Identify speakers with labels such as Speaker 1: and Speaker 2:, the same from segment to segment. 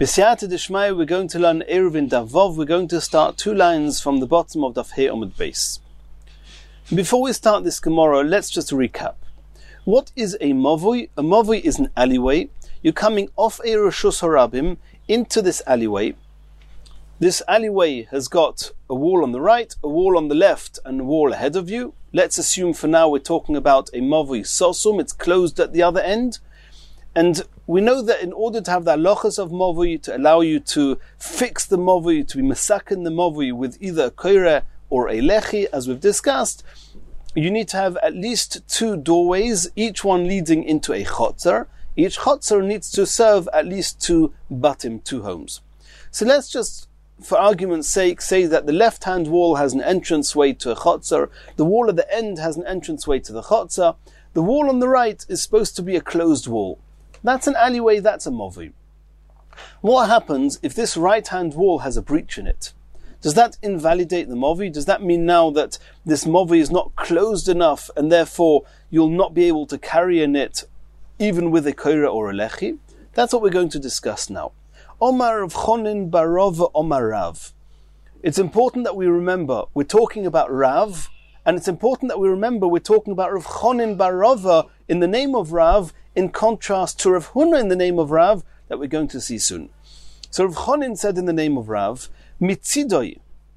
Speaker 1: B'siyata d'shmaya, we're going to learn Eruvin Daf Vav. We're going to start 2 lines from the bottom of Daf Hey Amud Beis. Before we start this Gemara, let's just recap. What is a mavui? A mavui is an alleyway. You're coming off a Reshus Harabim into this alleyway. This alleyway has got a wall on the right, a wall on the left, and a wall ahead of you. Let's assume for now we're talking about a mavui sosum. It's closed at the other end. And we know that in order to have the halachas of mavui, to allow you to fix the mavui, to be masakin the mavui with either a koire or a lechi, as we've discussed, you need to have at least 2 doorways, each one leading into a chotzer. Each chotzer needs to serve at least 2 batim, 2 homes. So let's just, for argument's sake, say that the left-hand wall has an entranceway to a chotzer, the wall at the end has an entranceway to the chotzer, the wall on the right is supposed to be a closed wall. That's an alleyway, that's a mavui. What happens if this right-hand wall has a breach in it? Does that invalidate the mavui? Does that mean now that this mavui is not closed enough and therefore you'll not be able to carry in it even with a koira or a lechi? That's what we're going to discuss now. Omar Rav Chonin bar Rava Omar Rav. It's important that we remember we're talking about Rav, and it's important that we remember we're talking about Rav Chonin bar Rava in the name of Rav, in contrast to Rav Huna in the name of Rav, that we're going to see soon. So Rav Chonin said in the name of Rav, Mitzidoi,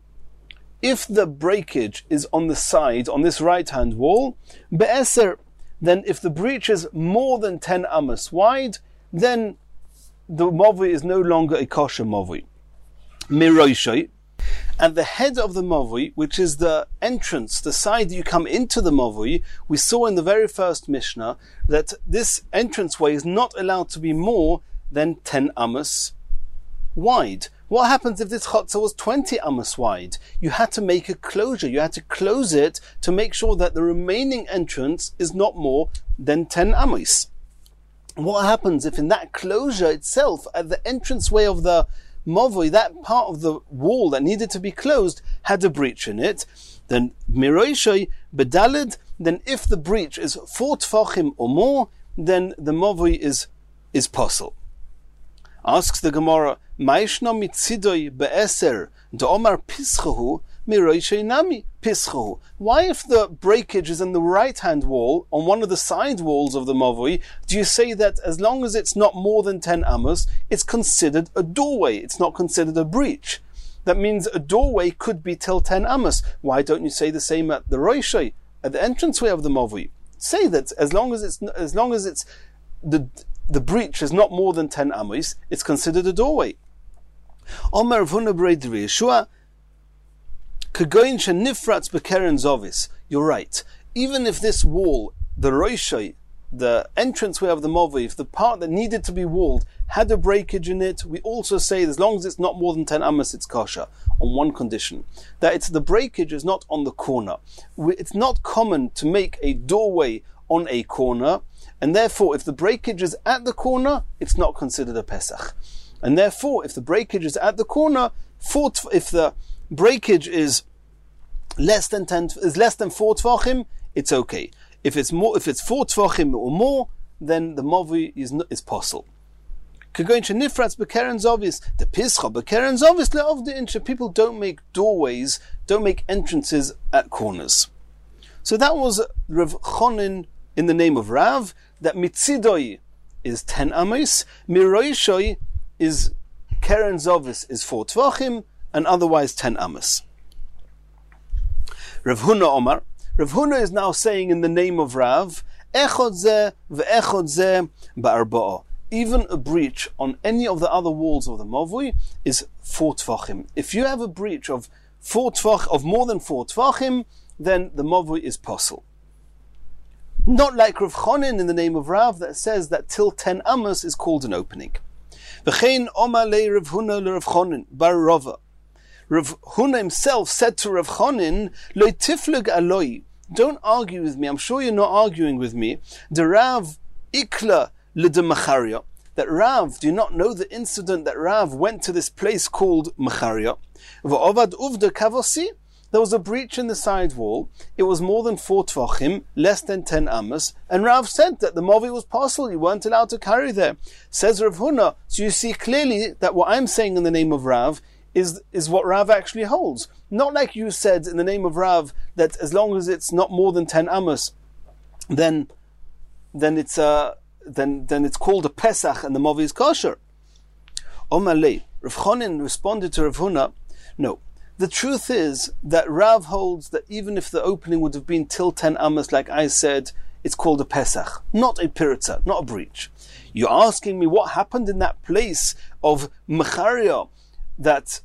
Speaker 1: if the breakage is on the side, on this right-hand wall, Be'eser, then if the breach is more than 10 amos wide, then the mavui is no longer a kosher mavui. Miroishoi, and the head of the mavui, which is the entrance, the side that you come into the mavui, we saw in the very first Mishnah that this entranceway is not allowed to be more than 10 amos wide. What happens if this chotzer was 20 amos wide? You had to make a closure. You had to close it to make sure that the remaining entrance is not more than 10 amos. What happens if in that closure itself, at the entranceway of the mavui, that part of the wall that needed to be closed had a breach in it? Then miroishoi bedalid, then if the breach is 4 tfachim or more, then the mavui is possible. Asks the Gemara, Ma'ishna mitzidoi be'eser d'omar pischahu miroishoi nami pischahu. Why, if the breakage is in the right-hand wall, on one of the side walls of the mavui, do you say that as long as it's not more than 10 amos, it's considered a doorway, it's not considered a breach? That means a doorway could be till 10 amos. Why don't you say the same at the roishoi, at the entranceway of the mavui? Say that as long as it's the breach is not more than 10 amos, it's considered a doorway. Omer Rav Huna bar Yeshua, Kagoyin shenifratz bekeren zovis. You're right. Even if this wall, the roishai, the entranceway of the mavui, if the part that needed to be walled had a breakage in it, we also say as long as it's not more than 10 amos, it's kosher, on one condition, that it's the breakage is not on the corner. It's not common to make a doorway on a corner, and therefore if the breakage is at the corner, it's not considered a Pesach. And therefore, if the breakage is at the corner, if the breakage is less than 4 tfachim, it's okay. If it's 4 tfachim or more, then the mavui is possible. Kagoyin shenifratz bekeren zovis, the pischa bekeren zovis le'ovdin. People don't make doorways, don't make entrances at corners. So that was Rav Chonin in the name of Rav, that mitzidoi is 10 amos, miroishoi is keren zovis is 4 tvachim, and otherwise 10 amos. Rav Huna Omar, Rav Huna is now saying in the name of Rav, echod zeh ve'echod zeh ba'arba'ah. Even a breach on any of the other walls of the mavui is 4 tvachim. If you have a breach of more than 4 tvachim, then the mavui is possible. Not like Rav Chonin in the name of Rav that says that till 10 amos is called an opening. V'chein Omar le Rav Huna le Rav Chonin bar Rava. Rav Huna himself said to Rav Chonin, Lo tifleg aloi, don't argue with me, I'm sure you're not arguing with me, the Rav ikla le de Macharia, that Rav, do you not know the incident that Rav went to this place called Macharia? V'ovad uvda kavosi, there was a breach in the side wall. It was more than 4 tvachim, less than 10 amos, and Rav said that the movi was possible. You weren't allowed to carry there. Says Rav Huna. So you see clearly that what I'm saying in the name of Rav is what Rav actually holds. Not like you said in the name of Rav that as long as it's not more than 10 amos, then it's called a Pesach and the movi is kosher. Omalei. Rav Chonin responded to Rav Huna, no. The truth is that Rav holds that even if the opening would have been till 10 amos, like I said, it's called a Pesach, not a Piritza, not a breach. You're asking me what happened in that place of Mecharia, that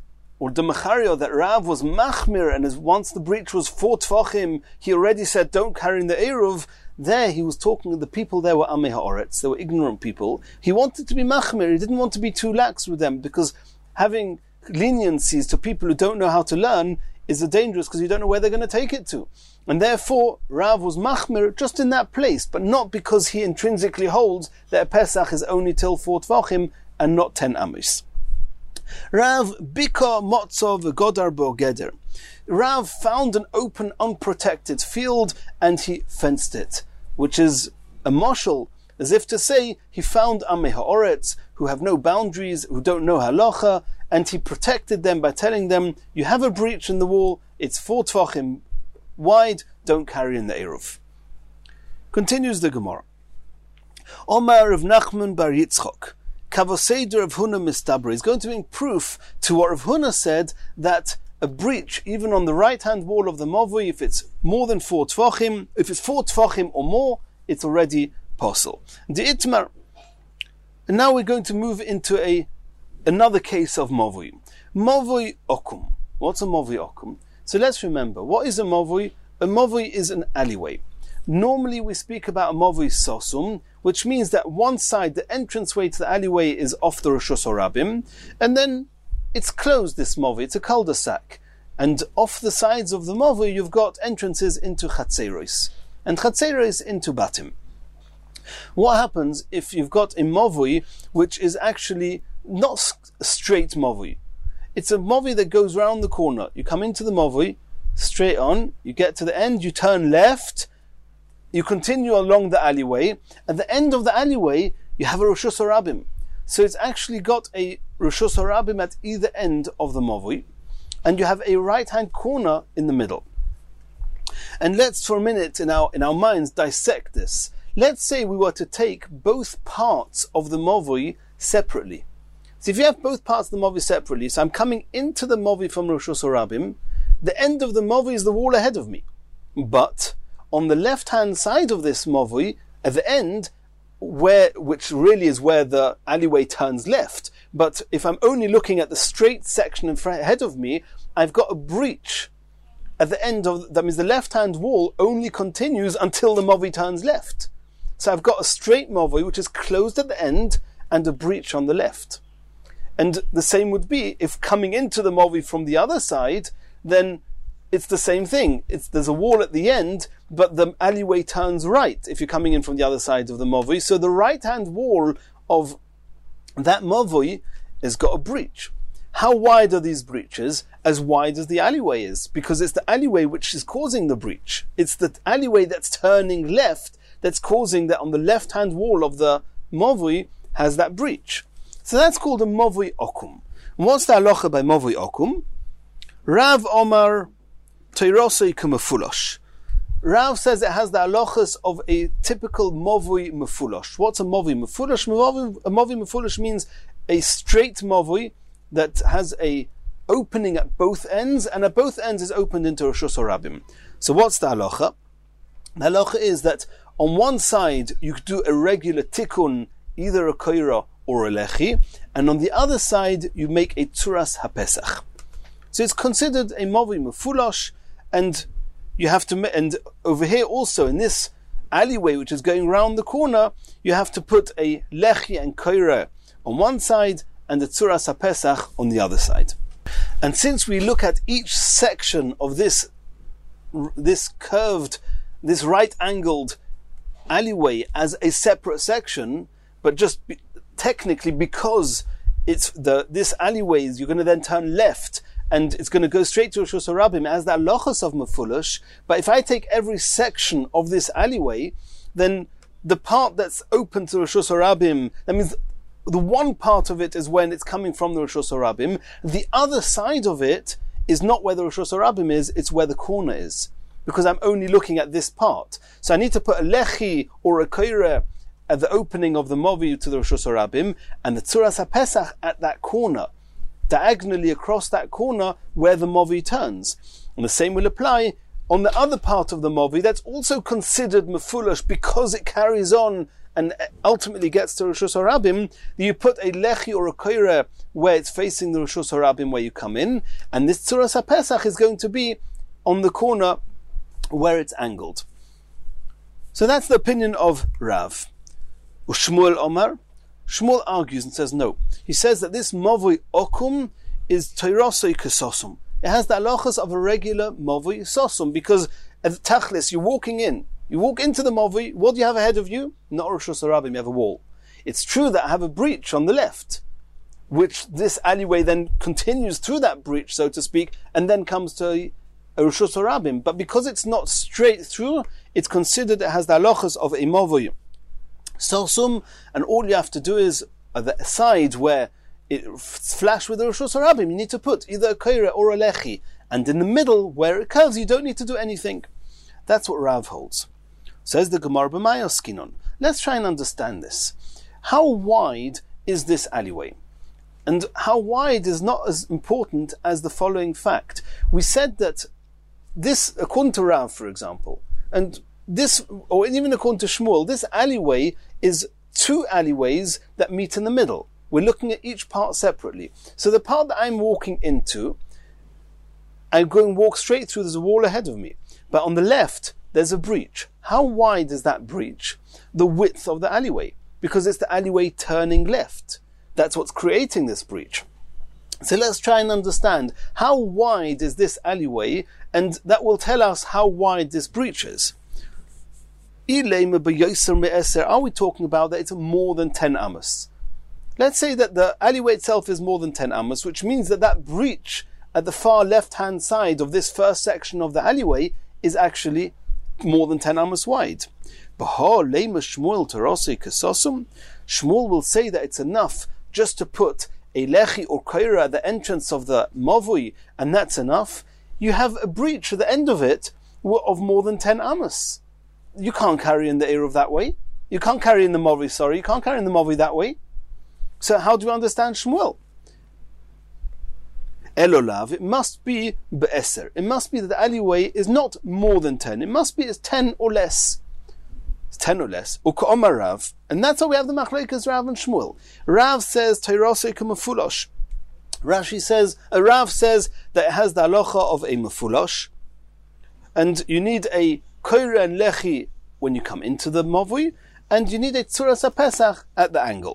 Speaker 1: Rav was Machmir, and once the breach was 4 tvachim, he already said, don't carry in the Eruv. There he was talking to the people there were Amei Ha'oretz, they were ignorant people. He wanted to be Machmir, he didn't want to be too lax with them, because having leniencies to people who don't know how to learn is dangerous because you don't know where they're going to take it to. And therefore, Rav was Machmir just in that place, but not because he intrinsically holds that a Pesach is only till 4 tvachim and not 10 amos. Rav Bika Motzov Godar Bo Geder. Rav found an open, unprotected field and he fenced it, which is a mashal, as if to say he found Amei Ha'oretz who have no boundaries, who don't know halacha, and he protected them by telling them, you have a breach in the wall, it's 4 tvachim wide, don't carry in the Eruv. Continues the Gemara. Omar of Nachman bar Yitzchok. Kavoseder of Huna Mistabra is going to bring proof to what Rav Huna said, that a breach, even on the right-hand wall of the Mavui, if it's more than 4 tvachim, if it's 4 tvachim or more, it's already possible. The Itmar. And now we're going to move into another case of Mavui. Mavui Okum. What's a Mavui Okum? So let's remember, what is a Mavui? A Mavui is an alleyway. Normally we speak about a Mavui Sosum, which means that one side, the entranceway to the alleyway is off the Rishus Harabim, and then it's closed, this Mavui, it's a cul-de-sac. And off the sides of the Mavui you've got entrances into Chatzeros, and Chatzeros into Batim. What happens if you've got a Mavui which is actually not a straight Mavui? It's a Mavui that goes round the corner. You come into the Mavui, straight on, you get to the end, you turn left, you continue along the alleyway. At the end of the alleyway, you have a Rishus Harabim. So it's actually got a Rishus Harabim at either end of the Mavui, and you have a right-hand corner in the middle. And let's for a minute in our minds dissect this. Let's say we were to take both parts of the Mavui separately. So if you have both parts of the Mavui separately, so I'm coming into the Mavui from Rishus Harabim, the end of the Mavui is the wall ahead of me. But on the left-hand side of this Mavui, at the end, which really is where the alleyway turns left, but if I'm only looking at the straight section ahead of me, I've got a breach at the end of, that means the left-hand wall only continues until the Mavui turns left. So I've got a straight Mavui which is closed at the end and a breach on the left. And the same would be if coming into the Mavui from the other side, then it's the same thing. There's a wall at the end, but the alleyway turns right if you're coming in from the other side of the Mavui. So the right-hand wall of that Mavui has got a breach. How wide are these breaches? As wide as the alleyway is, because it's the alleyway which is causing the breach. It's the alleyway that's turning left that's causing that on the left-hand wall of the Mavui has that breach. So that's called a Mavui Okum. And what's the halacha by Mavui Okum? Rav Omar Teirosei K'mefulosh. Rav says it has the halachas of a typical Mavui Mefulosh. What's a Mavui Mefulosh? A Mavui Mefulosh means a straight Mavui that has a opening at both ends, and at both ends is opened into Rishus Harabim. So what's the halacha? The halacha is that on one side you could do a regular tikkun, either a koira or a lechi, and on the other side you make a tzuras hapesach. So it's considered a Mavui Mefulosh, and you have to, and over here also in this alleyway which is going round the corner, you have to put a lechi and koira on one side and the tzuras hapesach on the other side. And since we look at each section of this curved, this right-angled alleyway as a separate section, but technically because it's this alleyway, you're going to then turn left, and it's going to go straight to Rosh Hashanah as the halachos of Mefulush. But if I take every section of this alleyway, then the part that's open to Rosh Hashanah, that means the one part of it is when it's coming from the Rosh Hashanah. The other side of it is not where the Rosh Hashanah is, it's where the corner is. Because I'm only looking at this part. So I need to put a lechi or a koire at the opening of the movi to the Rosh Hashanah, and the Tzuras HaPesach at that corner, diagonally across that corner where the movi turns. And the same will apply on the other part of the movi that's also considered mefulash because it carries on and ultimately gets to Rosh Hashanah. You put a lechi or a koire where it's facing the Rosh Hashanah where you come in, and this Tzuras HaPesach is going to be on the corner where it's angled. So that's the opinion of Rav. Shmuel Omar, Shmuel argues and says no. He says that this Mavoi Okum is Teirosoi Kesosum. It has the halachas of a regular Mavoi Sosum, because at the Tachlis, you're walking in. You walk into the Mavoi, what do you have ahead of you? Not Rosh Hashanah, you have a wall. It's true that I have a breach on the left, which this alleyway then continues through that breach, so to speak, and then comes to a Rosh Hashanah. But because it's not straight through, it's considered it has the halachas of a Mavoi Sosum, and all you have to do is the side where it's flash with the Rosh Hashanah, you need to put either a koire or a lechi, and in the middle where it curves, you don't need to do anything. That's what Rav holds. Says the Gemara b'Mayos Kinon. Let's try and understand this. How wide is this alleyway? And how wide is not as important as the following fact. We said that this, according to Rav, for example, and this, or even according to Shmuel, this alleyway is two alleyways that meet in the middle. We're looking at each part separately. So the part that I'm walking into, I'm going to walk straight through, there's a wall ahead of me. But on the left, there's a breach. How wide is that breach? The width of the alleyway. Because it's the alleyway turning left. That's what's creating this breach. So let's try and understand how wide is this alleyway, and that will tell us how wide this breach is. Are we talking about that it's more than 10 amos? Let's say that the alleyway itself is more than 10 amos, which means that that breach at the far left-hand side of this first section of the alleyway is actually more than 10 amos wide. Shmuel will say that it's enough just to put a lechi or koira at the entrance of the mavui, and that's enough. You have a breach at the end of it of more than 10 amos. You can't carry in the Eruv that way. You can't carry in the mavui, you can't carry in the mavui that way. So how do you understand Shmuel? Elolav, it must be be'eser. It must be that the alleyway is not more than 10. It must be 10 or less. It's 10 or less. U'ka'omar Rav. And that's how we have the machlokes Rav and Shmuel. Rav says, Teirosei k'mefulosh. Rashi says, Rav says that it has the halacha of a mefulosh. And you need a koire and lechi when you come into the mavui, and you need a tzuras HaPesach at the angle.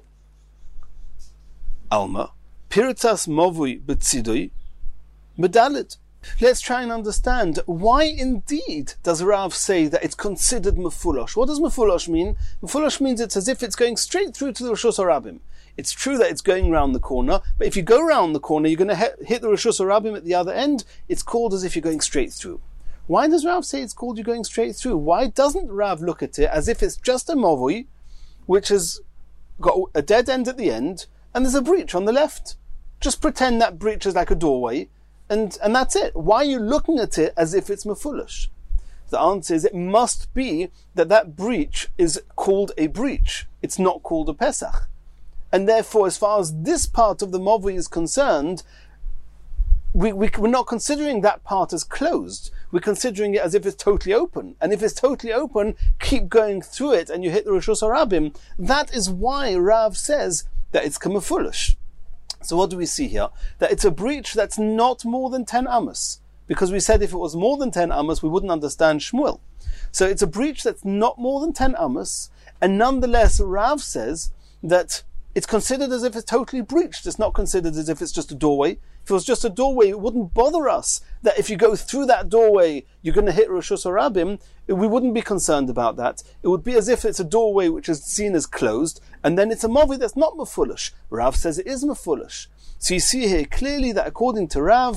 Speaker 1: Alma, Piritas Mavui Betzidui Medalit. Let's try and understand why indeed does Rav say that it's considered mefulosh. What does mefulosh mean? Mefulosh means it's as if it's going straight through to the Rosh Hashanah. It's true that it's going round the corner, but if you go round the corner, you're going to hit the Rosh Hashanah at the other end. It's called as if you're going straight through. Why does Rav say it's called you're going straight through? Why doesn't Rav look at it as if it's just a mavui, which has got a dead end at the end, and there's a breach on the left? Just pretend that breach is like a doorway, and that's it. Why are you looking at it as if it's mefulish? The answer is it must be that breach is called a breach. It's not called a Pesach. And therefore, as far as this part of the Mavui is concerned, we're not considering that part as closed. We're considering it as if it's totally open. And if it's totally open, keep going through it and you hit the Rosh Hashanah. That is why Rav says that it's kamefulish. So what do we see here? That it's a breach that's not more than 10 amos. Because we said if it was more than 10 amos, we wouldn't understand Shmuel. So it's a breach that's not more than 10 amos, and nonetheless Rav says that it's considered as if it's totally breached. It's not considered as if it's just a doorway. If it was just a doorway, it wouldn't bother us that if you go through that doorway, you're going to hit Rosh Hashanah. We wouldn't be concerned about that. It would be as if it's a doorway which is seen as closed, and then it's a mavi that's not mefulish. Rav says it is mefulish. So you see here clearly that according to Rav,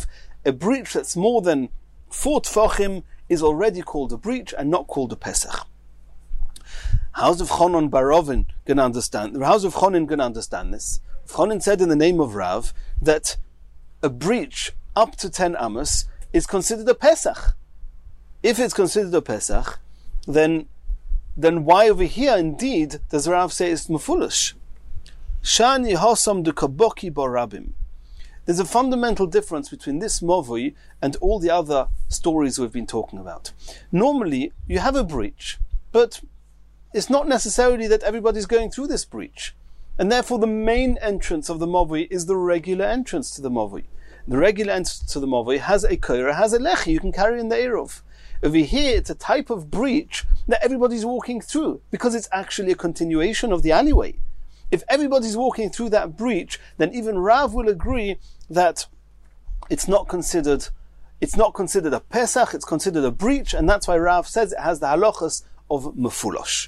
Speaker 1: a breach that's more than 4 tfachim is already called a breach and not called a Pesach. How's Rav Chonon bar Rovin going to understand? How's Rav Chonon going to understand this? Rav Chonon said in the name of Rav that a breach up to 10 amos is considered a Pesach. If it's considered a Pesach, then why over here indeed does Rav say it's mefulish? Shani hosam de kaboki barabim. There's a fundamental difference between this movui and all the other stories we've been talking about. Normally, you have a breach, but it's not necessarily that everybody's going through this breach. And therefore the main entrance of the movui is the regular entrance to the movui. The regular entrance to the movui has a koira, has a lechi you can carry in the eruv. Over here, it's a type of breach that everybody's walking through, because it's actually a continuation of the alleyway. If everybody's walking through that breach, then even Rav will agree that it's not considered a Pesach, it's considered a breach, and that's why Rav says it has the halachas of mefulosh.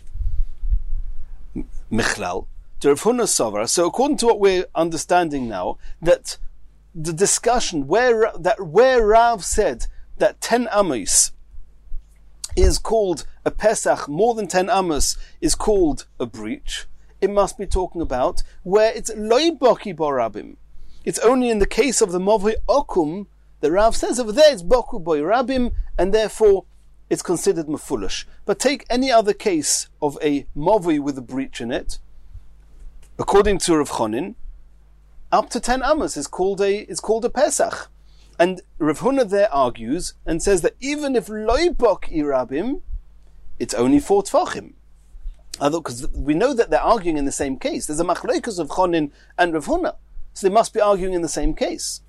Speaker 1: Michlal, to Rav Huna Sovar. So according to what we're understanding now, that the discussion where Rav said that 10 amos is called a Pesach, more than 10 amos is called a breach, it must be talking about where it's loy boki borabim. It's only in the case of the movui okum that Rav says over there it's boku boy rabim, and therefore it's considered mefulish. But take any other case of a movui with a breach in it, according to Rav Chonin, up to 10 amos is called a Pesach. And Rav Huna there argues and says that even if loy boki rabim, it's only 4 tfachim. Because we know that they're arguing in the same case. There's a machlokes of Chonin and Rav Huna, so they must be arguing in the same case.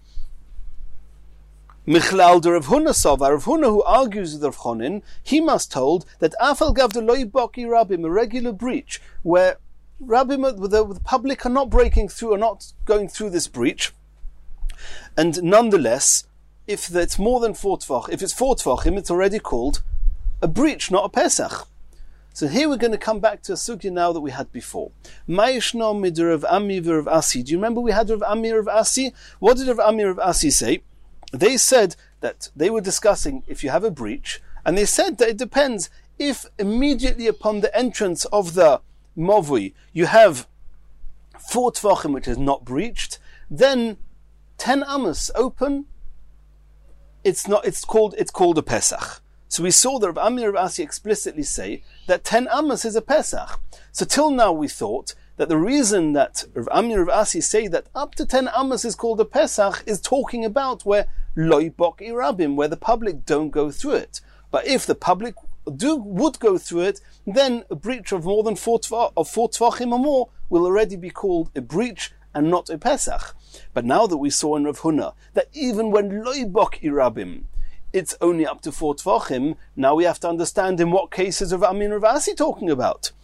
Speaker 1: Michlal de Rav Huna Sova, Rav Huna who argues with Rav Chonin, he must hold that Afal Gav de Loy Boki Rabim, a regular breach, where Rabim, the public are not breaking through, are not going through this breach, and nonetheless, if it's more than 4 tvach, if it's 4 tvachim, it's already called a breach, not a Pesach. So here we're going to come back to a sugya now that we had before. Ma'ishno mid Rav Ami v'Rav Asi. Do you remember we had Rav Ami Rav Asi? What did Rav Ami Rav Asi say? They said that they were discussing if you have a breach, and they said that it depends if immediately upon the entrance of the movui you have 4 tvachim which is not breached, then 10 amos open. It's called a Pesach. So we saw that Rav Ami Rav Asi explicitly say that 10 amos is a Pesach. So till now we thought that the reason that Rav Ami Rav Asi say that up to 10 amos is called a Pesach is talking about where loy boki rabim, where the public don't go through it. But if the public would go through it, then a breach of more than 4 tvachim or more will already be called a breach and not a Pesach. But now that we saw in Rav Huna that even when loy boki rabim, it's only up to 4 tvachim, now we have to understand in what cases Rav Ami Rav Asi talking about.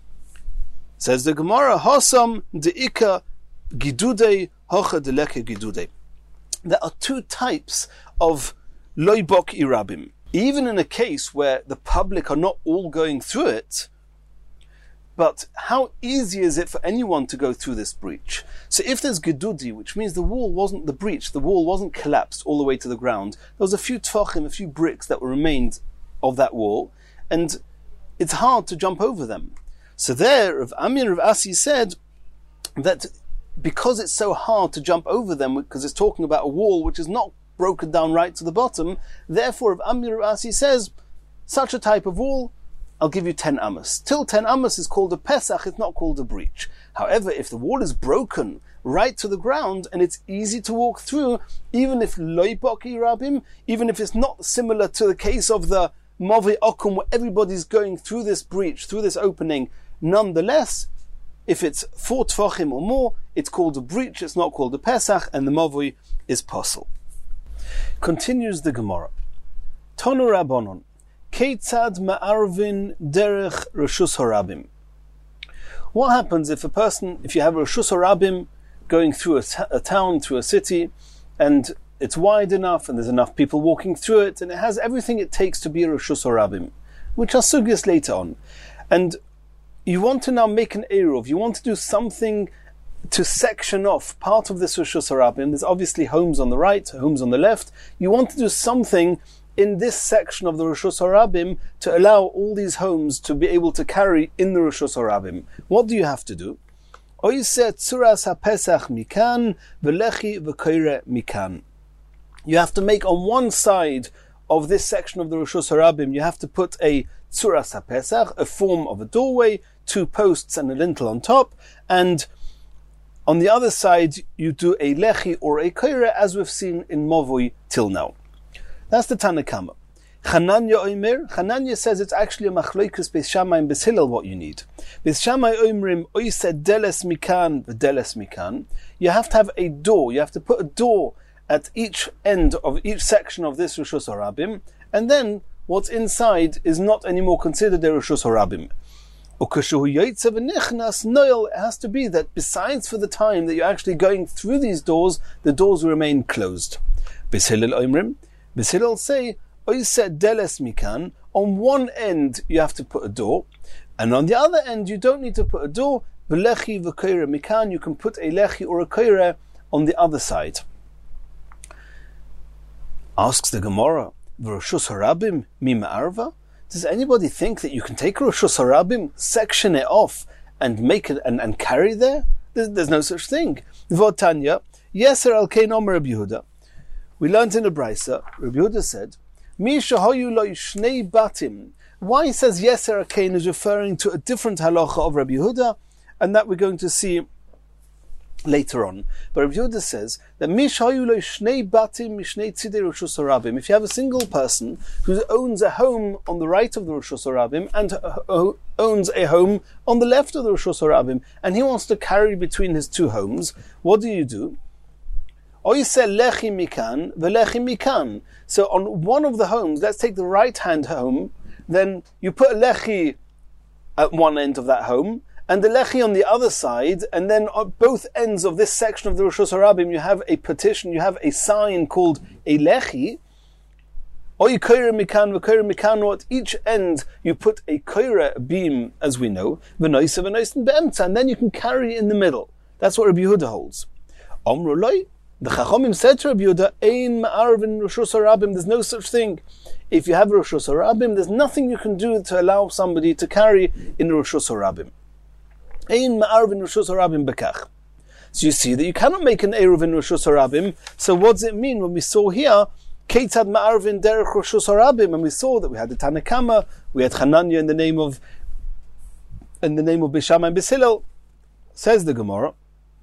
Speaker 1: Says the Gemara, Hosam de'ika gidudei hocha deleke gidudei. There are 2 types of loy boki rabim. Even in a case where the public are not all going through it, but how easy is it for anyone to go through this breach? So if there's gedudi, which means the wall wasn't collapsed all the way to the ground, there was a few tfachim, a few bricks that were remained of that wall, and it's hard to jump over them. So there, Rav Ami Rav Asi said that because it's so hard to jump over them, because it's talking about a wall which is not broken down right to the bottom, therefore Rav Ami Rav Asi says, such a type of wall, I'll give you 10 amos. Till 10 amos is called a Pesach, it's not called a breach. However, if the wall is broken right to the ground and it's easy to walk through, even if loy boki rabim, even if it's not similar to the case of the movui okum where everybody's going through this breach, through this opening, nonetheless, if it's 4 tvachim or more, it's called a breach, it's not called a Pesach, and the movui is possible. Continues the Gemara. Tonu Rabbanon. Keitzad ma'arvin derech reshus harabim. What happens if you have a reshus harabim going through a town, through a city, and it's wide enough, and there's enough people walking through it, and it has everything it takes to be a reshus harabim, which are sugyas later on, and you want to now make an eruv, you want to do something to section off part of this Rishus Harabim. There's obviously homes on the right, homes on the left. You want to do something in this section of the Rishus Harabim to allow all these homes to be able to carry in the Rishus Harabim. What do you have to do? Oiseh tzuras hapesach mikan v'lechi v'koire mikan. You have to make on one side of this section of the Rishus Harabim, you have to put a tzuras hapesach, a form of a doorway, 2 posts and a lintel on top, and on the other side you do a lechi or a koire, as we've seen in Mavoi till now. That's the Tanna Kama. Chananya says it's actually a machloikus Beis Shammai and Beis Hillel what you need. Beis Shammai omrim oiseh deles mikan v'deles mikan. You have to have a door. You have to put a door at each end of each section of this Rishus Harabim, and then what's inside is not anymore considered a Rishus Harabim. It has to be that besides for the time that you're actually going through these doors, the doors will remain closed. Beis Hillel omrim. Beis Hillel say, oiseh deles mikan, on one end you have to put a door, and on the other end you don't need to put a door. V'lechi v'koire mikan, you can put a lechi or a koire on the other side. Asks the Gemara, Rishus Harabim mi ma'arva? Does anybody think that you can take Rishus Harabim, section it off, and make it and carry there? There's no such thing. V'otanya, yeser al kein omer Rabbi Yehuda. We learned in the Brisa, Rabbi Yehuda said, Mi shahayu lo shnei batim. Why he says yeser al kein is referring to a different halacha of Rabbi Yehuda, and that we're going to see later on. But Rabbi Yehuda says that if you have a single person who owns a home on the right of the Rishus Harabim and owns a home on the left of the Rishus Harabim, and he wants to carry between his 2 homes, what do? Oiseh lechi mikan v'lechi mikan. So on one of the homes, let's take the right hand home, then you put a lechi at one end of that home, and the lechi on the other side, and then on both ends of this section of the Rishus Harabim, you have a petition, you have a sign called a lechi. Or you koire mikan v'koire mikan, or at each end you put a koire beam, as we know, v'noisa v'noisa be'emtza, and then you can carry in the middle. That's what Rabbi Yehuda holds. Omru loi, the Chachomim said to Rabbi Yehuda, ein ma'arvin Rishus Harabim, there's no such thing. If you have a Rishus Harabim, there's nothing you can do to allow somebody to carry in a Rishus Harabim. Ein ma'arvin Rishus Harabim bekach. So you see that you cannot make an Eruv in Rishus Harabim. So what does it mean when we saw here, Keitzad ma'arvin derech Rishus Harabim, and we saw that we had the Tanna Kama, we had Chananya in the name of Beis Shammai and Beis Hillel. Says the Gemara,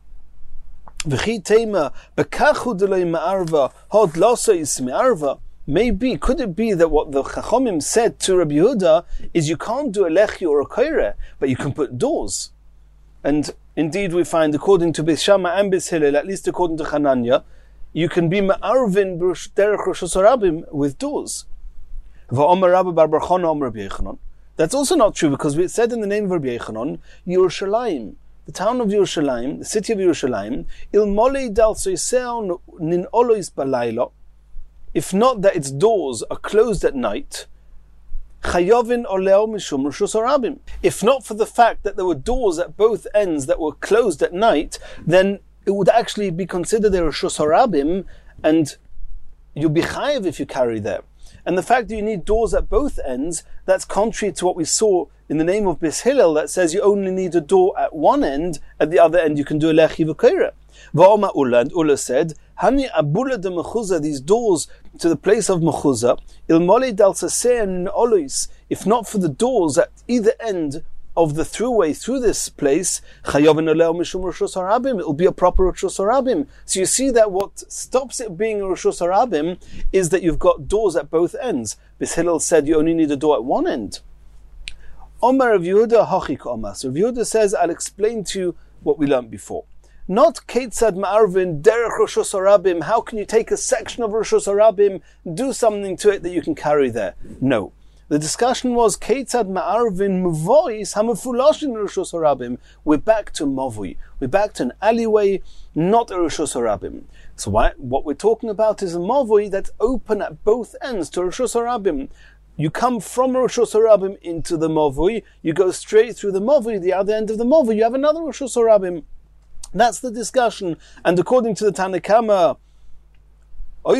Speaker 1: V'chi teima bekachu deloi ma'arva hod loso is me'arva. Maybe, could it be that what the Chachomim said to Rabbi Yehuda is you can't do a lechi or a koire, but you can put doors? And indeed we find, according to Beis Shammai and Beis Hillel, at least according to Chananya, you can be ma'arvin derech Rishus Harabim with doors. V'omer Rabbi bar bar Chana omer Rabbi Yechanan. That's also not true, because we said in the name of Rabbi Yechanan, Yerushalayim, the town of Yerushalayim, the city of Yerushalayim, il molei dal soiseo nin olois balayla, if not that its doors are closed at night, chayovin oleo mishum Rishus Harabim. If not for the fact that there were doors at both ends that were closed at night, then it would actually be considered a Rishus Harabim, and you'll be chayiv if you carry there. And the fact that you need doors at both ends, that's contrary to what we saw in the name of Beis Hillel, that says you only need a door at one end, at the other end you can do a lechi v'koire. Va'oma Ulla, and Ulla said, Hani abula de mechuzah, these doors to the place of mechuzah, ilmole dal sasein olois, if not for the doors at either end of the throughway through this place, chayovin oleo mishum Rishus Harabim, it will be a proper Rishus Harabim. So you see that what stops it being a Rishus Harabim is that you've got doors at both ends. Beis Hillel said you only need a door at one end. Omar Rav Yehuda hachik omas. Rav Yehuda says, I'll explain to you what we learned before. Not Keitzad Ma'arvin derech Rishus Harabim. How can you take a section of Rishus Harabim, do something to it that you can carry there? No. The discussion was Keitzad Ma'arvin Mavois Hamafuloshin Rishus Harabim. We're back to Mavui. We're back to an alleyway, not a Rishus Harabim. So what we're talking about is a Mavui that's open at both ends to Rishus Harabim. You come from Rishus Harabim into the Mavui, you go straight through the Mavui, the other end of the Mavui, you have another Rishus Harabim. That's the discussion. And according to the Tanna Kama, the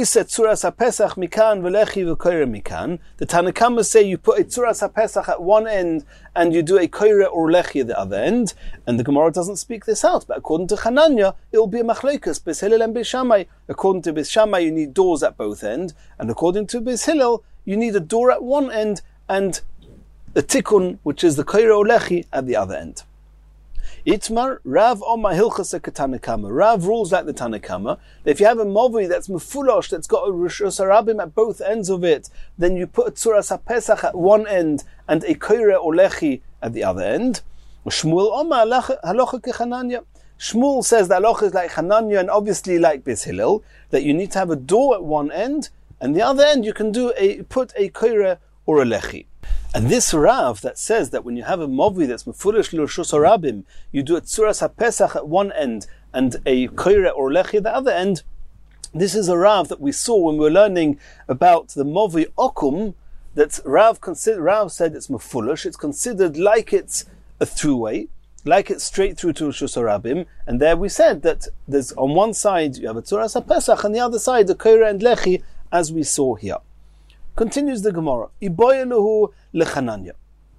Speaker 1: Tanna Kama say you put a tzuras haPesach at one end and you do a koire or lechi at the other end, and the Gemara doesn't speak this out. But according to Hananya, it will be a machlokes Beis Hillel and Beis Shammai. According to Beis Shammai, you need doors at both ends, and according to Beis Hillel, you need a door at one end and a tikkun, which is the koire or lechi, at the other end. Itmar, Rav Omar Hilchas Tanna Kama. Rav rules like the Tanna Kama. If you have a movi that's mefulosh, that's got a Rishus Harabim at both ends of it, then you put a Tzuras HaPesach at one end and a Koire or Lechi at the other end. Shmuel Omar Halacha Kechananya. Shmuel says that halacha is like Hananya and obviously like Beis Hillel, that you need to have a door at one end, and the other end you can put a Koire or a Lechi. And this Rav that says that when you have a movi that's mefulish l'rshus harabim, you do a tzuras haPesach at one end and a koire or lechi at the other end, this is a Rav that we saw when we were learning about the movi okum, that Rav said it's mefulish, it's considered like it's a throughway, like it's straight through to rshus harabim, and there we said that there's on one side you have a tzuras haPesach and the other side a koire and lechi, as we saw here. Continues the Gemara. Iboyeluhu lechananya.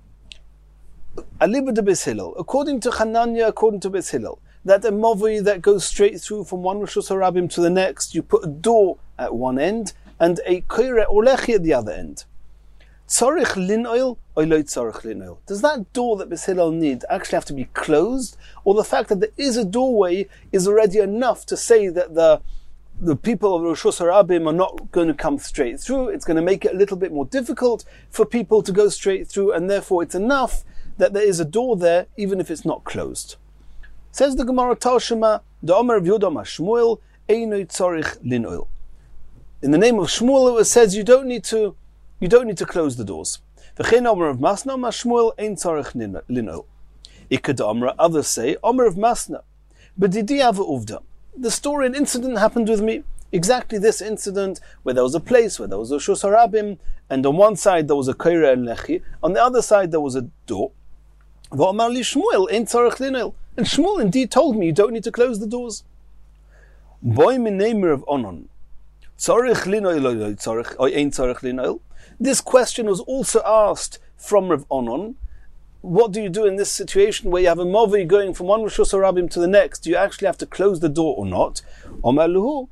Speaker 1: Aliba de Beis Hillel. According to Hananya, according to Beis Hillel, that a movi that goes straight through from one Rishus Harabim to the next, you put a door at one end and a koire or lechi at the other end. Tzorich lin oil or lo tzorich lin oil. Does that door that Beis Hillel need actually have to be closed, or the fact that there is a doorway is already enough to say that the people of Rishus Harabim are not going to come straight through? It's going to make it a little bit more difficult for people to go straight through, and therefore it's enough that there is a door there, even if it's not closed. Says the Gemara Tashema, the Omer of Yodam Shmuel, Einoi Tzorich Lin Oil. In the name of Shmuel, it says you don't need to close the doors. V'chein Omer of Masna, Shmuel Ein Tzorich Lin Oil. Ikad Omer, others say Omer of Masna, B'didi Ava Uvda. The story and incident happened with me. Exactly this incident, where there was a place, where there was a Rishus Harabim, and on one side there was a koire and lechi, on the other side there was a door. V'omar li Shmuel ein tzarich linel. And Shmuel indeed told me you don't need to close the doors. Boy minemer of Onon. Tzarich linel or ein tzarich linel. This question was also asked from Rav Onon. What do you do in this situation where you have a movi going from one Rishus Harabim to the next? Do you actually have to close the door or not? Omar luhu,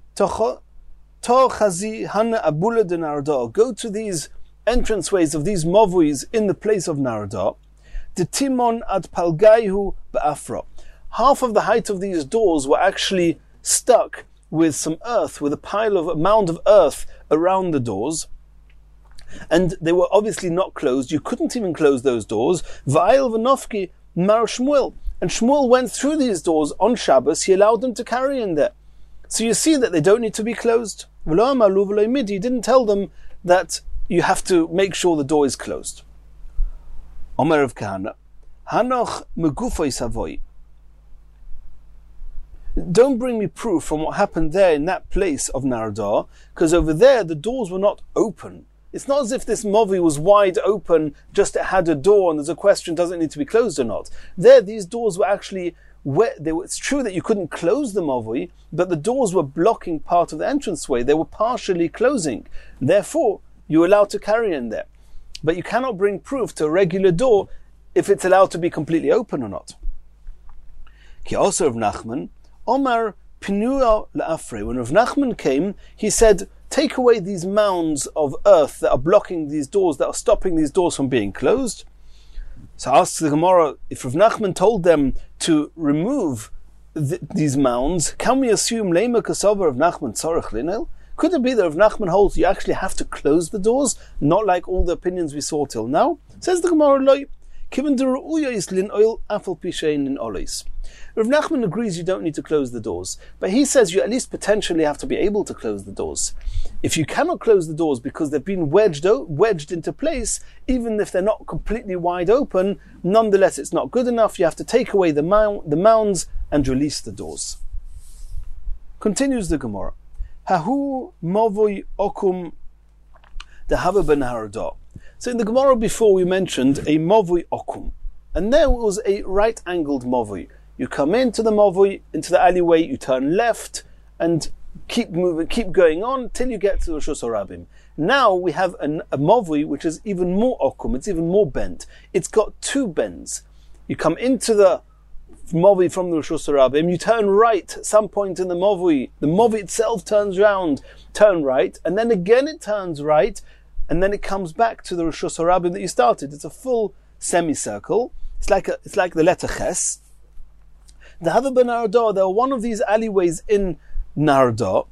Speaker 1: chazi hana abula de narada. Go to these entranceways of these movuis in the place of narada. The timon ad palgaihu be'afra. Half of the height of these doors were actually stuck with some earth, with a mound of earth around the doors. And they were obviously not closed. You couldn't even close those doors. Va'ayil v'nofki mar Shmuel. And Shmuel went through these doors on Shabbos. He allowed them to carry in there. So you see that they don't need to be closed. He didn't tell them that you have to make sure the door is closed. Omer of Kahana. Hanoch megufay savoy. Don't bring me proof from what happened there in that place of Narada, because over there the doors were not open. It's not as if this movi was wide open, just it had a door and there's a question, does it need to be closed or not? There, these doors were actually it's true that you couldn't close the movi, but the doors were blocking part of the entranceway. They were partially closing. Therefore, you're allowed to carry in there. But you cannot bring proof to a regular door if it's allowed to be completely open or not. Ki also of Nachman, Omar Pinua La'afre. When Rav Nachman came, he said, take away these mounds of earth that are blocking these doors, that are stopping these doors from being closed. So asks the Gemara, if Rav Nachman told them to remove these mounds, can we assume Lema Kasava Rav Nachman Tzorich Linel? Could it be that Rav Nachman holds you actually have to close the doors, not like all the opinions we saw till now? Says the Gemara, Loi, Kiven de Ru'uya is lin oil afal pishain in olis. Rav Nachman agrees you don't need to close the doors, but he says you at least potentially have to be able to close the doors. If you cannot close the doors because they've been wedged into place, even if they're not completely wide open, nonetheless it's not good enough. You have to take away the mounds and release the doors. Continues the Gemara. Hahu movoi okum dehava ben harada. So in the Gemara before we mentioned a movoi okum, and there was a right-angled movoi. You come into the mavui, into the alleyway, you turn left, and keep moving, keep going on till you get to Rishus Harabim. Now we have a mavui which is even more okum, it's even more bent. It's got two bends. You come into the mavui from the Rishus Harabim, you turn right at some point in the mavui itself turns round, turn right, and then again it turns right, and then it comes back to the Rishus Harabim that you started. It's a full semicircle. It's like the letter Ches. The Hava Nardor, there were one of these alleyways in Nardor.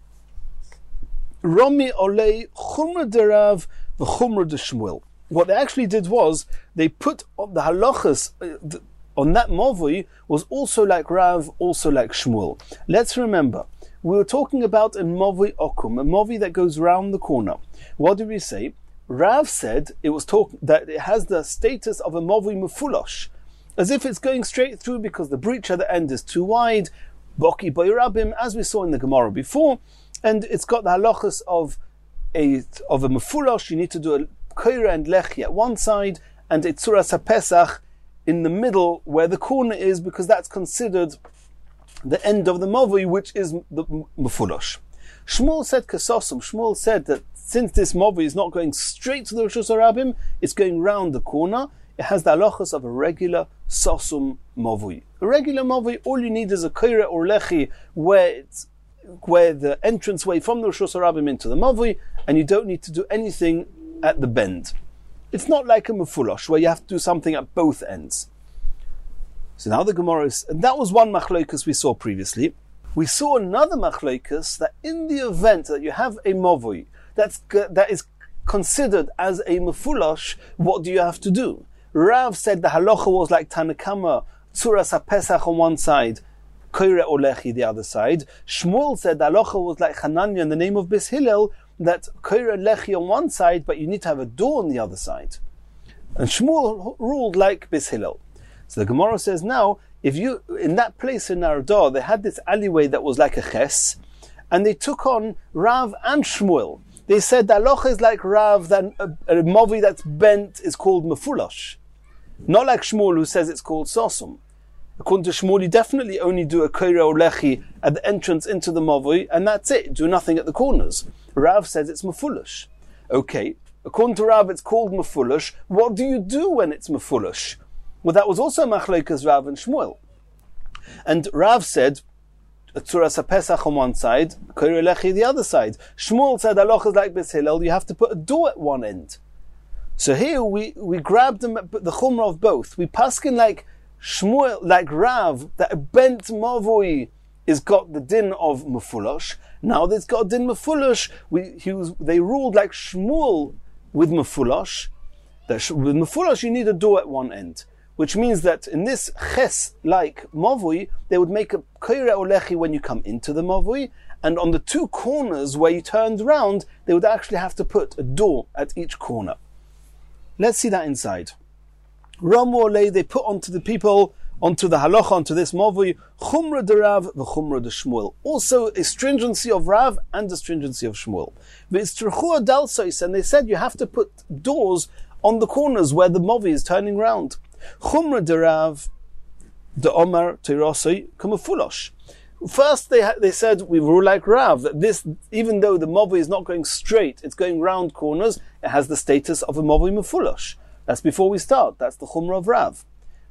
Speaker 1: Romi Olei Chumra de Rav v'Chumra de Shmuel. What they actually did was they put on the halachas on that mavui was also like Rav, also like Shmuel. Let's remember, we were talking about a mavui okum, a mavui that goes round the corner. What did we say? Rav said that it has the status of a mavui mefulosh, as if it's going straight through because the breach at the end is too wide, boki boirabim, as we saw in the Gemara before, and it's got the halachas of a mefulosh. You need to do a koira and lechi at one side, and a tzuras haPesach in the middle where the corner is, because that's considered the end of the mavui, which is the mefulosh. Shmuel said kasosum. Shmuel said that since this mavui is not going straight to the Rishus Harabim, it's going round the corner. It has the halachas of a regular sosum mavui. A regular mavui, all you need is a koira or lechi where the entranceway from the Rishus Harabim into the mavui, and you don't need to do anything at the bend. It's not like a mefulosh where you have to do something at both ends. So now the Gemara is, and that was one machlokas we saw previously. We saw another machlokas that in the event that you have a mavui that is considered as a mefulosh, what do you have to do? Rav said the halacha was like Tanakama, tzuras haPesach on one side, koire olechi the other side. Shmuel said the halacha was like Hananya in the name of Bis Hillel, that koire lechi on one side, but you need to have a door on the other side. And Shmuel ruled like Bis Hillel. So the Gemara says now, if you, in that place in Nardor, they had this alleyway that was like a ches, and they took on Rav and Shmuel. They said the halacha is like Rav, that a mavui that's bent is called mefulosh. Not like Shmuel who says it's called sosum. According to Shmuel, you definitely only do a koira or lechi at the entrance into the mavui, and that's it. Do nothing at the corners. Rav says it's mefulosh. Okay, according to Rav, it's called mefulosh. What do you do when it's mefulosh? Well, that was also machlokas Rav and Shmuel. And Rav said, tzuras haPesach on one side, koira lechi the other side. Shmuel said, halacha is like Bis Hillel, you have to put a door at one end. So here we grabbed them at the chumrah of both. We paskin like Shmuel, like Rav, that a bent mavui is got the din of mefulosh. Now that it's got a din mefulosh, they ruled like Shmuel with mefulosh. With mefulosh you need a door at one end, which means that in this ches-like mavui, they would make a koira or lechi when you come into the mavui, and on the two corners where you turned round, they would actually have to put a door at each corner. Let's see that inside. Ramu olei, they put onto the people, onto the halacha, onto this mavui, chumra de Rav v'chumra de Shmuel. Also a stringency of Rav and a stringency of Shmuel. V'istirchu adalsois, and they said you have to put doors on the corners where the mavui is turning round. Chumra de Rav, de Omar teirosoi kamafulosh. First they said we rule like Rav, that this, even though the mavui is not going straight, it's going round corners, it has the status of a mavui mefulosh. That's before we start. That's the chumrah of Rav.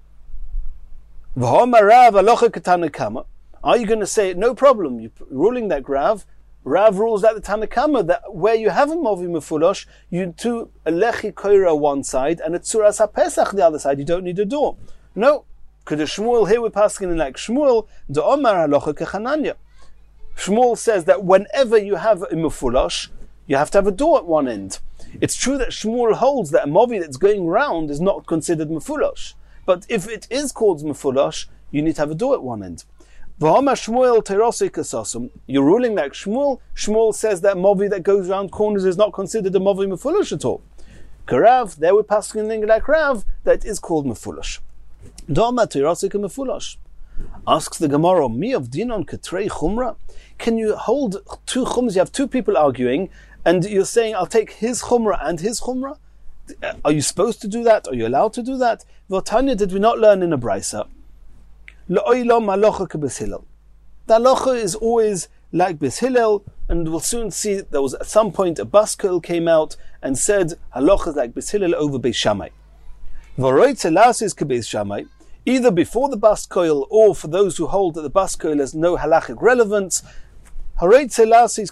Speaker 1: V'homar Rav alocha k'Tanakama. Are you going to say, no problem, you're ruling like Rav? Rav rules like the Tanakama, that where you have a mavui mefulosh, you do a lechi koira one side and a tzuras haPesach the other side. You don't need a door. No. Could a Shmuel, here we're passing in like Shmuel, the Omar halacha kechananya. Shmuel says that whenever you have a mefulosh, you have to have a door at one end. It's true that Shmuel holds that a mavui that's going round is not considered mefulosh. But if it is called mefulosh, you need to have a door at one end. V'hama Shmuel teirosei kasosum. You're ruling like Shmuel. Shmuel says that mavui that goes round corners is not considered a mavui mefulosh at all. Karav, there we're passing in like Rav, that is called mefulosh. Doma teirosei mefulosh. Asks the Gemara, mi of dinon ketrei chumra? Can you hold two chumras? You have two people arguing, and you're saying, I'll take his chumrah and his chumrah? Are you supposed to do that? Are you allowed to do that? V'tanya, did we not learn in a brisa? Le'olam halacha k'Beis Hillel. The halacha is always like Beis Hillel, and we'll soon see there was at some point a bas koil came out and said halacha is like Beis Hillel over Beis Shammai. V'roitze lasis k'Beis Shammai, either before the bas koil or for those who hold that the bas koil has no halachic relevance. If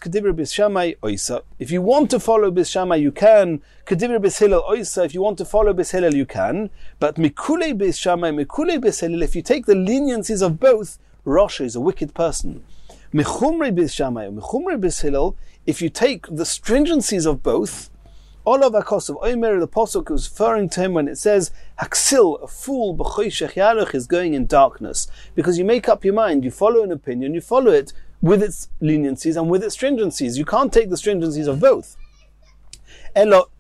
Speaker 1: you want to follow Beis Shammai, you can. Kedivir Beis Hillel oisa. If you want to follow Beis Hillel, you can. But mikulei Beis Shammai, mikulei Beis Hillel. If you take the leniencies of both, Rasha is a wicked person. Mechumrei Beis Shammai, mechumrei Beis Hillel. If you take the stringencies of both, Olav Akosov Omer, the pasuk is referring to him when it says Haksil, a fool b'choshech yaluch, is going in darkness, because you make up your mind, you follow an opinion, you follow it with its leniencies and with its stringencies. You can't take the stringencies of both. Elo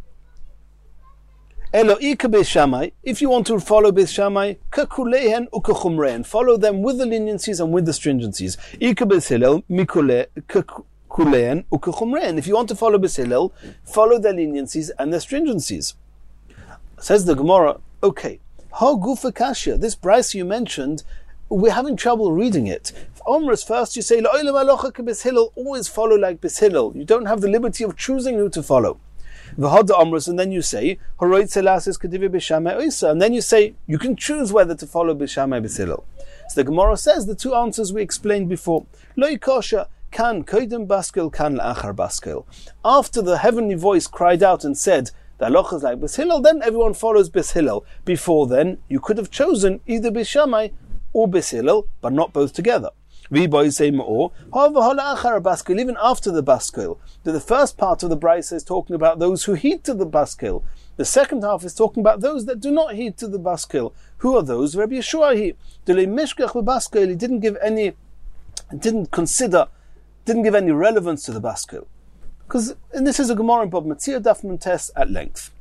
Speaker 1: ika Beis Shammai, if you want to follow Beis Shammai, kakulehen ukachumrehen, follow them with the leniencies and with the stringencies. Ika Beis Hillel mikule kakulehen ukachumrehen. If you want to follow Beis Hillel, follow their leniencies and their stringencies. Says the Gemara, okay, ha gufa kashya, this Bryce you mentioned, we're having trouble reading it. Omrus, first you say, La'olam halacha k'Beis Hillel, always follow like Beis Hillel. You don't have the liberty of choosing who to follow. V'hada Omrus, and then you say, Horoitze lasis k'divir Beis Shammai oisa, and then you say, you can choose whether to follow Beis Shammai Beis Hillel. So the Gemara says the two answers we explained before. Lo yikosha, kan koidem bas koil, kan la'achar bas koil. After the heavenly voice cried out and said, the halacha is like Beis Hillel, then everyone follows Beis Hillel. Before then, you could have chosen either Beis Shammai or Beis Hillel, but not both together. Even after the bas koil, the first part of the Brisa is talking about those who heed to the bas koil. The second half is talking about those that do not heed to the bas koil. Who are those? Rabbi Yeshua, he didn't give any relevance to the bas koil. Because, and this is a Gemara in Bab Metzia Daf Mentes at length.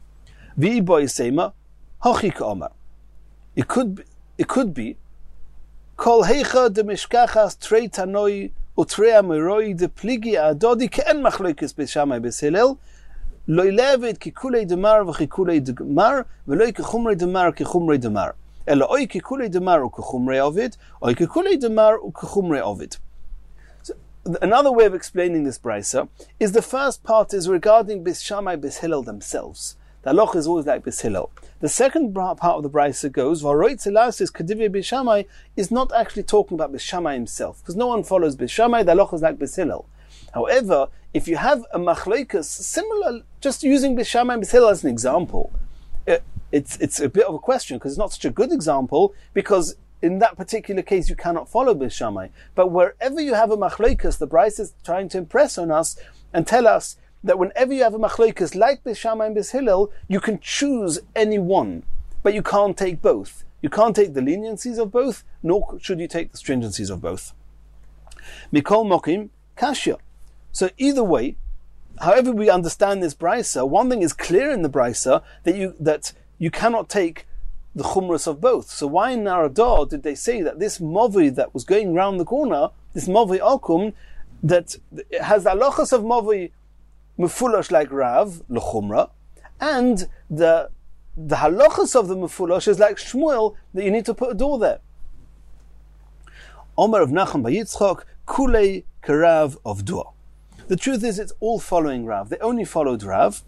Speaker 1: It could be Kol heicha de mishkachas trei tanoi utrei amiroi de pligi adodi ke'en machlokes Beis Shammai Beis Hillel lo ilevet kikulei demar v'chikulei demar v'loi kechumrei demar kechumrei demar ela oi kikulei demar ukechumrei ovid oi kikulei demar ukechumrei ovid. Another way of explaining this brisa is the first part is regarding Beis Shammai Beis Hillel themselves. The halacha is always like Beis Hillel. The second part of the brisa goes, V'roitze lasis k'divir Beis Shammai, is not actually talking about Beis Shammai himself, because no one follows Beis Shammai. The halacha is like Beis Hillel. However, if you have a machlokas similar, just using Beis Shammai and Beis Hillel as an example, it's a bit of a question, because it's not such a good example, because in that particular case you cannot follow Beis Shammai. But wherever you have a machlokas, the brisa is trying to impress on us and tell us that whenever you have a machlokas like Beis Shammai and Beis Hillel, you can choose any one, but you can't take both. You can't take the leniencies of both, nor should you take the stringencies of both. Mikol mokim kashya. So either way, however we understand this brisa, one thing is clear in the brisa that you cannot take the chumras of both. So why in Naradah did they say that this movi that was going round the corner, this movi akum, that it has the halachas of movi mefulash like Rav, l'chumra, and the halachas of the mefulash is like Shmuel, that you need to put a door there. Omer of Nachum Bayitzchok, kulei karav of door. The truth is, it's all following Rav. They only followed Rav.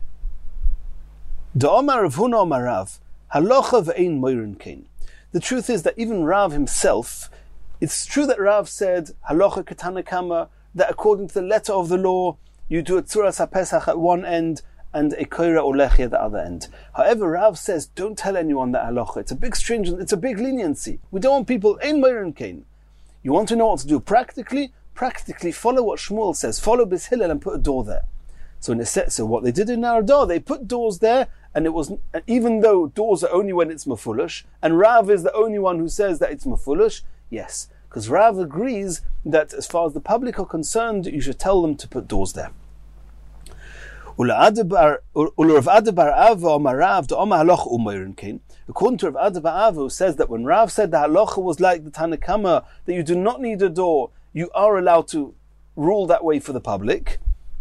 Speaker 1: The Omer of Huna Omer Rav, halacha ve'ein moirin kein. The truth is that even Rav himself, it's true that Rav said, halacha ketana kama, that according to the letter of the law, you do a tzuras ha-pesach at one end and a koira or lechi at the other end. However, Rav says, don't tell anyone that halacha. It's a big stringent, it's a big leniency. We don't want people, ein moirin kein. You want to know what to do practically? Practically follow what Shmuel says. Follow Beis Hillel and put a door there. So what they did in Naradah, they put doors there, and it was, even though doors are only when it's mafulush, and Rav is the only one who says that it's mafulush, yes, because Rav agrees that as far as the public are concerned, you should tell them to put doors there. According to Rav Ada bar Ava, who says that when Rav said the halacha was like the Tanakama, that you do not need a door, you are allowed to rule that way for the public,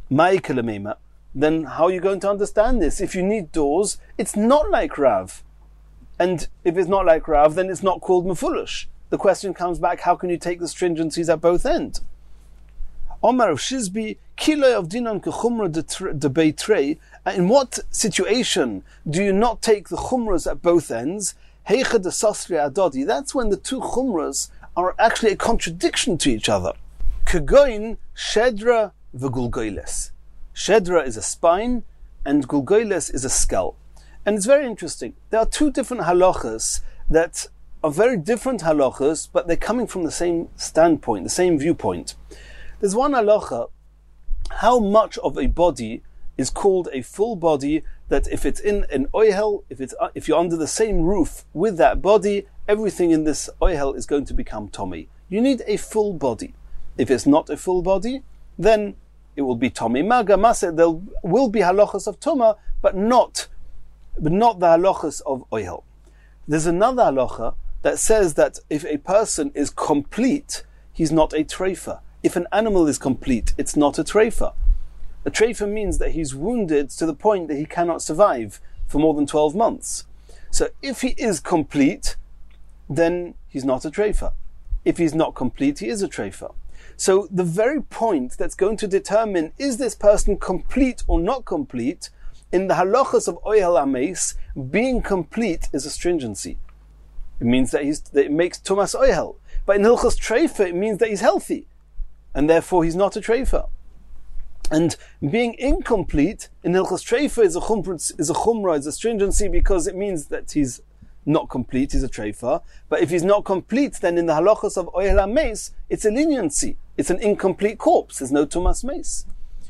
Speaker 1: then how are you going to understand this? If you need doors, it's not like Rav. And if it's not like Rav, then it's not called Mefulush. the question comes back, how can you take the stringencies at both ends? Omar of Shizbi, Kiloi of Dinan Kechumra de Beitrei. In what situation do you not take the chumras at both ends? Heicha de Sosri Adodi. That's when the two chumras are actually a contradiction to each other. Kegoin Shedra v'Gulgoiles. Shedra is a spine, and Gulgoiles is a skull. And it's very interesting. There are two different halachas that are very different halachas, but they're coming from the same standpoint, the same viewpoint. There's one halacha, how much of a body is called a full body, that if it's in an oihel, if you're under the same roof with that body, everything in this oihel is going to become tommy. You need a full body. If it's not a full body, then it will be tommy. Maga Maseh, there will be halachas of tuma, but not the halachas of oihel. There's another halacha that says that if a person is complete, he's not a treifa. If an animal is complete, it's not a treifa. A treifa means that he's wounded to the point that he cannot survive for more than 12 months. So if he is complete, then he's not a treifa. If he's not complete, he is a treifa. So the very point that's going to determine is this person complete or not complete, in the halachas of Oyel Ames, being complete is a stringency. It means that it makes Tumas Oyel. But in Hilchos Treifa, it means that he's healthy, and therefore he's not a treifa. And being incomplete in Hilchos Treifa is a chumrah, is a stringency, because it means that he's not complete, he's a treifa. But if he's not complete, then in the halachos of Oyel Ames, it's a leniency. It's an incomplete corpse. There's no Tumas Meis.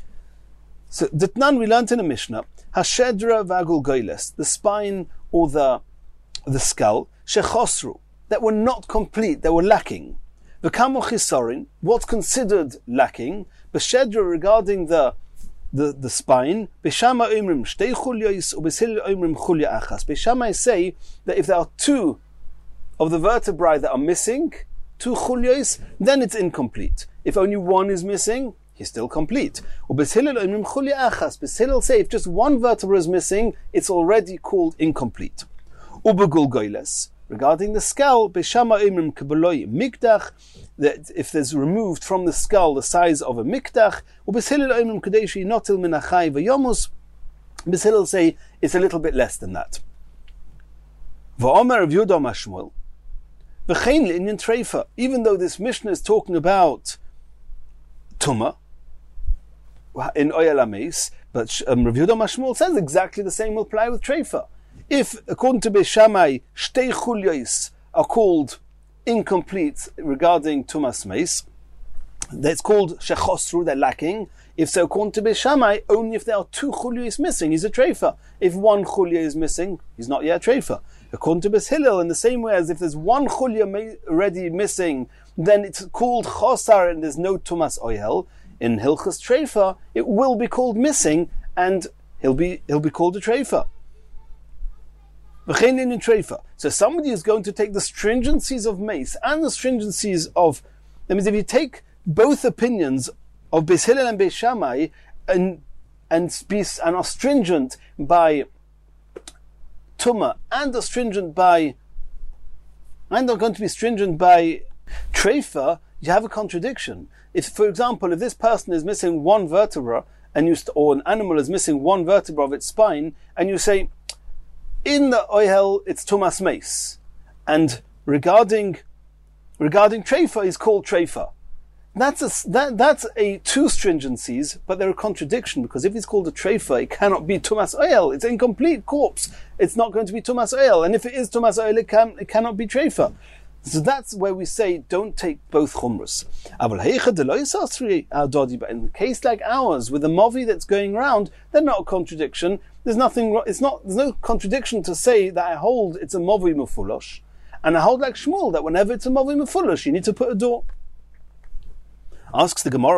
Speaker 1: So Ditnan, we learned in a Mishnah, Hashedra v'agul goiles, the spine or the skull, shechosru, that were not complete, they were lacking. V'kamo chisorin, what's considered lacking, b'shedra regarding the spine, b'shama oimrim shtei chulyois, u'b'shil oimrim chulya achas. B'shama say that if there are two of the vertebrae that are missing, two chulyois, then it's incomplete. If only one is missing, he's still complete. U'b'shil oimrim chulya achas. B'shil say if just one vertebra is missing, it's already called incomplete. U'b'gul goiles. Regarding the skull, Beshama Imrim Kabbaloi Mikdach, that if there's removed from the skull the size of a Mikdach, Ubeshilil Imrim Kadeshi Notil Minachai Vayomus, Beshilil say it's a little bit less than that. Va'omer of Yudom Ashmuel, V'chein L'inyan Treifa, even though this Mishnah is talking about Tumah in Oyel Ames, but Rav Yudom Ashmuel says exactly the same will apply with Treifa. If, according to Beis Shammai, shtei chulyois are called incomplete regarding Tumas Meis, that's called shechosru, they're lacking. If so, according to Beis Shammai, only if there are two chulyois missing, he's a treifa. If one chulya is missing, he's not yet a treifa. According to Beis Hillel, in the same way as if there's one chulya already missing, then it's called chosar and there's no Tumas Oyel. In Hilchas Treifa, it will be called missing and he'll be called a treifa. So somebody is going to take the stringencies of Mace and the stringencies of, that means if you take both opinions of Beis Hillel and Beis Shammai and are stringent by Tumah and are stringent by, and are going to be stringent by Treifa, you have a contradiction. If, for example, if this person is missing one vertebra or an animal is missing one vertebra of its spine, and you say, in the Oyel, it's Tumas Meis. And regarding Treifa is called Treifa. That's a two stringencies, but they're a contradiction, because if it's called a Treifa, it cannot be Tumas Oyel. It's an incomplete corpse. It's not going to be Tumas Oyel. And if it is Tumas Oyel, it cannot be Treifa. So that's where we say, don't take both chumras. But in a case like ours, with a movi that's going around, they're not a contradiction. There's no contradiction to say that I hold it's a movi mefulosh, and I hold like Shmuel that whenever it's a movi mefulosh, you need to put a door. Asks the Gemara,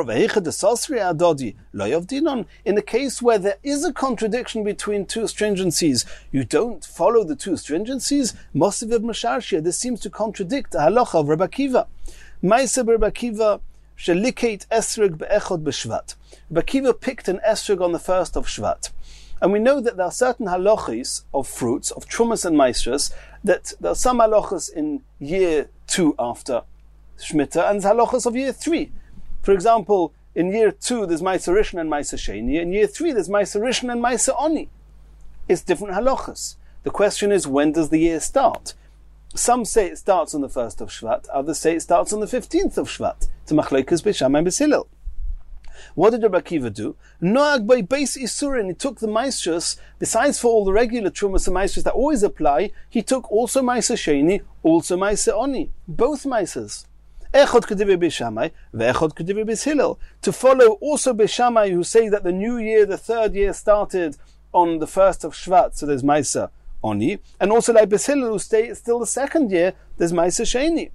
Speaker 1: in a case where there is a contradiction between two stringencies, you don't follow the two stringencies, Mosiv Masharshia, this seems to contradict the halacha of Rabbi Akiva. Ma'aseh Rabbi Akiva, shelikate esrog be'echod b'shvat. Rabbi Akiva picked an esrog on the first of Shvat. And we know that there are certain halachis of fruits, of trumas and maestras, that there are some halachas in year 2 after Shemitah, and halachas of year 3. For example, in year 2 there's Ma'aser Rishon and Ma'aser Sheni. In year 3 there's Ma'aser Rishon and Ma'aser Oni. It's different halachas. The question is, when does the year start? Some say it starts on the 1st of Shvat, others say it starts on the 15th of Shvat. It's a machlokes Beis Shammai and Beis Hillel. What did Rabbi Akiva do? Noag by Beis Isurin, he took the Maasros, besides for all the regular Trumas and Maasros that always apply, he took also Ma'aser Sheni, also Ma'aser Oni, both Maasros. Echad Kedivi Beis Shammai, ve'echad Kedivi Beis Hillel. To follow also Beis Shammai, who say that the new year, the 3rd year, started on the 1st of Shvat, so there's Ma'aser Oni, and also like Beis Hillel, who say it's still the 2nd year, there's Ma'aser Sheni.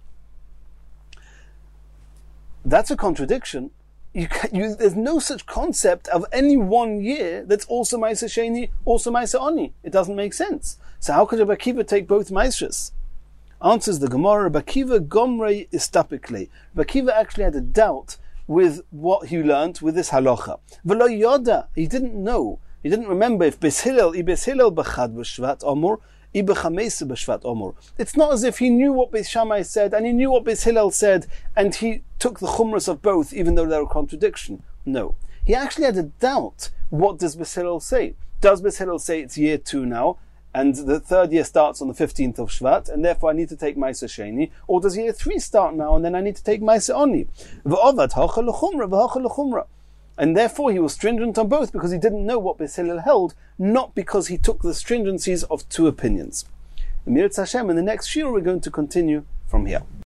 Speaker 1: That's a contradiction. There's no such concept of any one year that's also Ma'aser Sheni, also Ma'aser Oni. It doesn't make sense. So how could Rabbi Akiva take both Maasros? Answers the Gemara, Rabbi Akiva gomrei istapikle. Rabbi Akiva actually had a doubt with what he learnt with this halacha. V'lo yoda, he didn't know. He didn't remember if Beis Hillel b'chad b'shvat omur, b'chameis b'shvat omur. It's not as if he knew what Beis Shammai said and he knew what Beis Hillel said and he took the chumras of both even though they're a contradiction. No. He actually had a doubt. What does Beis Hillel say? Does Beis Hillel say it's year 2 now and the 3rd year starts on the 15th of Shvat and therefore I need to take Ma'aser Sheni? Or does year 3 start now and then I need to take Ma'aser Oni? V'ovad hacha l'chumra v'hacha l'chumra. And therefore he was stringent on both because he didn't know what Beis Hillel held, not because he took the stringencies of 2 opinions. In the next shiur we're going to continue from here.